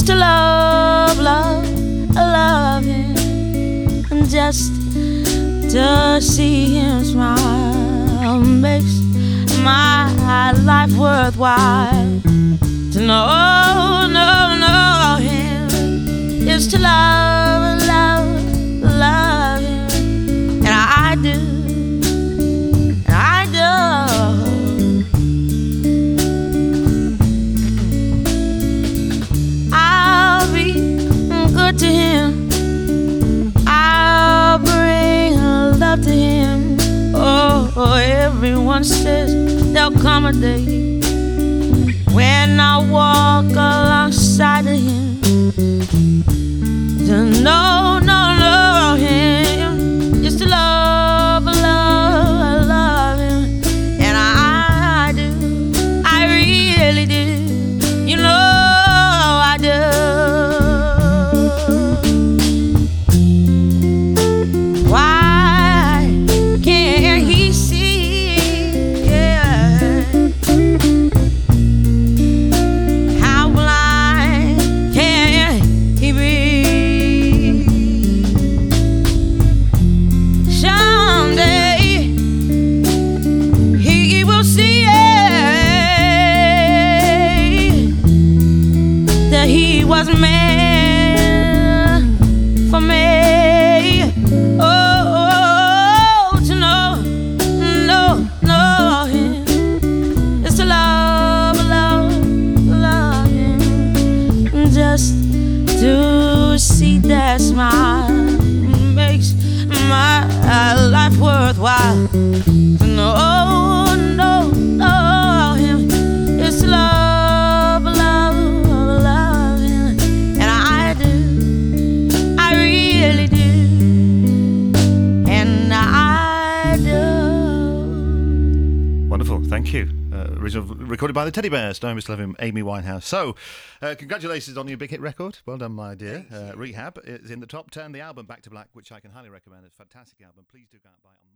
is to love, love, love him. And just to see him smile makes my life worthwhile. To know him is to love, love, love him. And I do, I do. I'll be good to him. I'll bring love to him. Oh, everyone says there'll come a day when I walk alongside of him. To know him is to love, love, love him. And I do, I really do. You know I do. Why can't he see? Yeah. How blind can he be? Someday he will see that he was meant for me. Oh, to know him is to love, love, love him. Just to see that smile makes my life worthwhile. To know him is to love, love, love him. And I do, I really do. And I do. Wonderful, thank you. Recorded by the Teddy Bears, starring Mr. Love, Amy Winehouse. So, congratulations on your big hit record. Well done, my dear. Rehab is in the top 10. The album Back to Black, which I can highly recommend. It's a fantastic album. Please do go out and buy it on